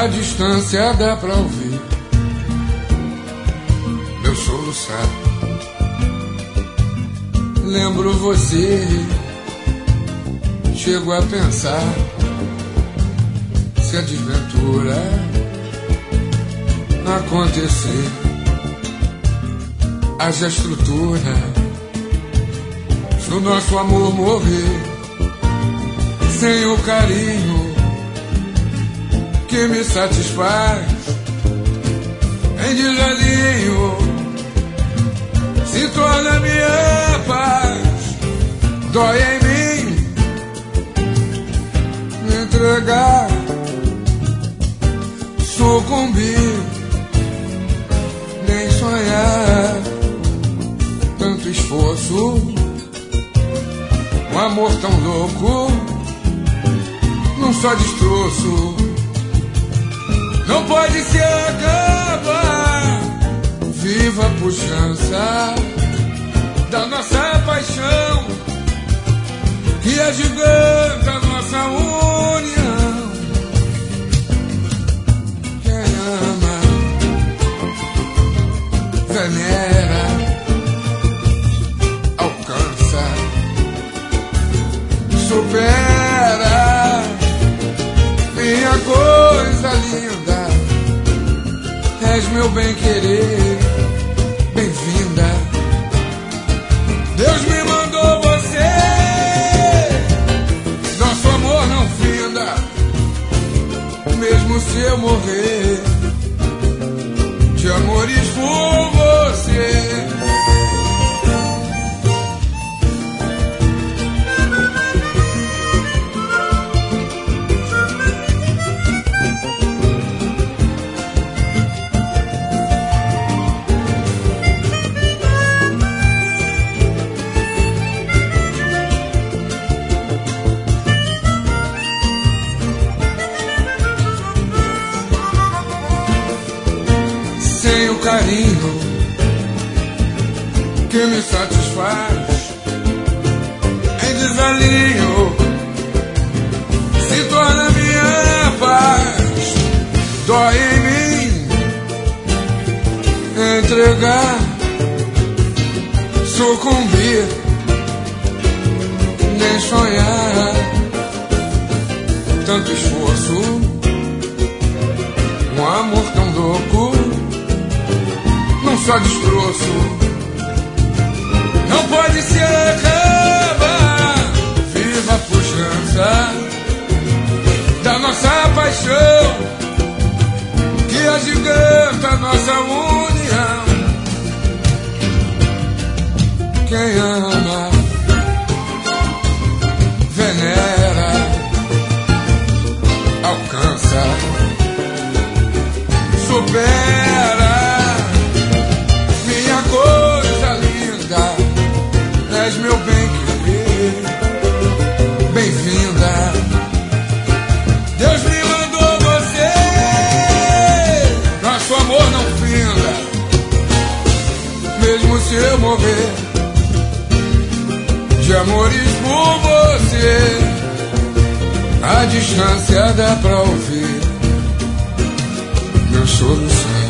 À distância dá pra ouvir meu soluçar. Lembro você, chego a pensar se a desventura acontecer, haja estrutura no nosso amor morrer, sem o carinho que me satisfaz. Em desalinho se torna minha paz. Dói em mim me entregar, sucumbir, nem sonhar. Tanto esforço, um amor tão louco, num só destroço. Não pode se acabar. Viva a pujança da nossa paixão, que agiganta a nossa união. Quem ama, venera, alcança, supera. Minha coisa linda, és meu bem-querer, bem-vinda. Deus me mandou você, nosso amor não finda. Mesmo se eu morrer, de amores por você. Sem o carinho que me satisfaz, em desalinho se torna minha paz. Dói em mim entregar, sucumbir, nem sonhar. Tanto esforço, um amor tão louco, num só destroço. Não pode se acabar. Viva a pujança da nossa paixão, que agiganta a nossa união. Quem ama, venera, alcança, supera. Minha coisa linda, és meu bem-querer, bem-vinda. Deus me mandou você, nosso amor não finda. Mesmo se eu morrer, de amores por você. À distância dá pra ouvir meu soluçar.